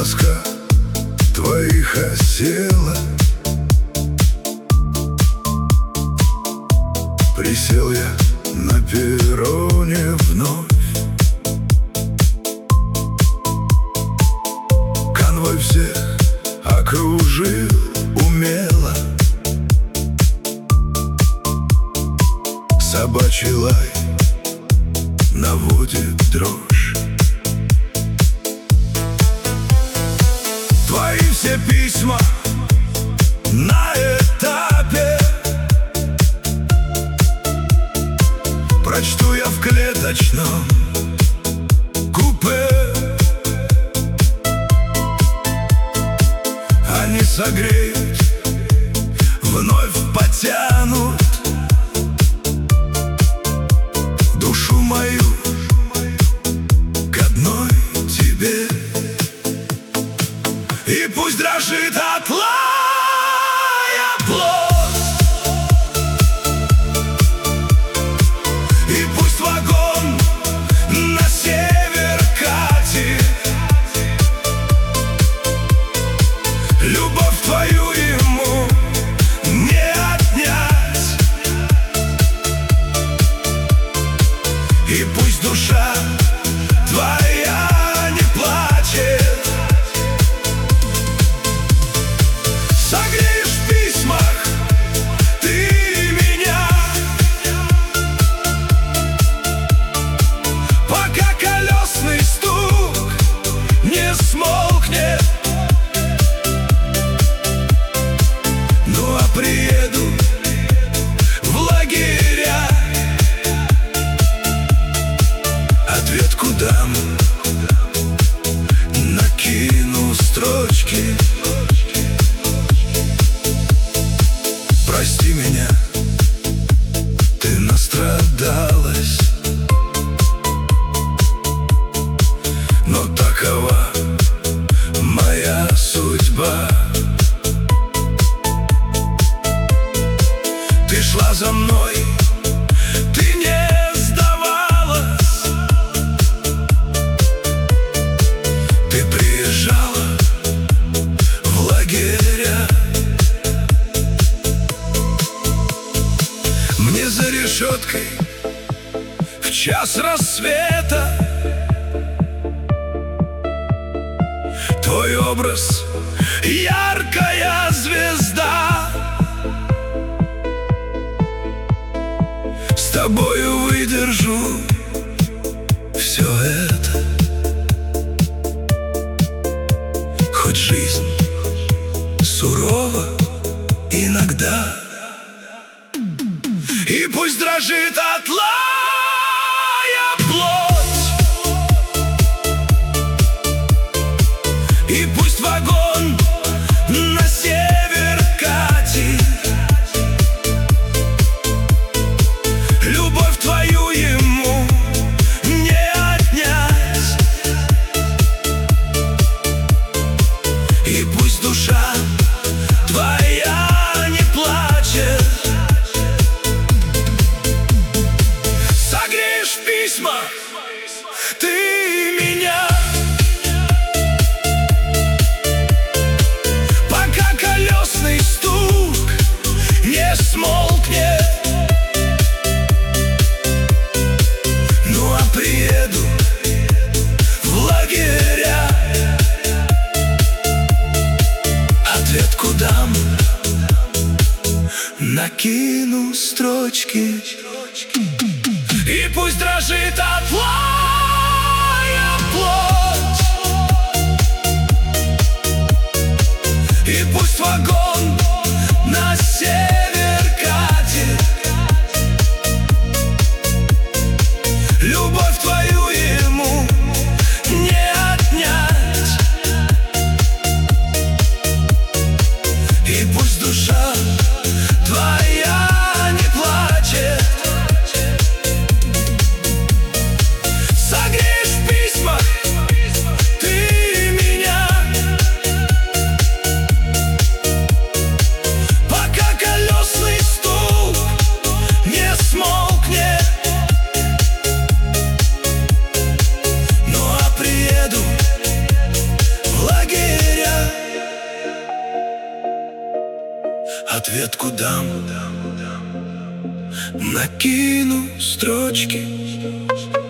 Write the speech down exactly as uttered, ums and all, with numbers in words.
тоска твоих осела. Присел я на перроне вновь. Конвой всех окружил умело. Собачий лай наводит дрожь. Твои все письма на этапе прочту я в клеточном купе. Они согреют, вновь потянут душу мою к одной тебе. И пусть дрожит от лая плоть, и пусть вагон на север катит. Любовь твою ему не отнять. И пусть душа твоя не плачет. Согреешь в письмах ты меня, пока колесный стук не смолкнет. Ну а приеду в лагеря, ответку дам, накину строчки. Прости меня, ты настрадалась, но такова моя судьба. Ты шла за мной, ты не сдавалась. Ты приезжала в лагеря. Мне за решеткой в час рассвета твой образ — яркая звезда. С тобою выдержу все это, хоть жизнь сурова иногда. И пусть дрожит от лая плоть, и пусть вагон на север катит. Любовь твою ему не отнять. И пусть душа твоя не плачет. Согреешь в письмах ты меня, пока колесный стук не смолкнет. Ну а приеду в лагеря, ответку дам, накину строчки. И пусть дрожит от лая ответку дам, накину строчки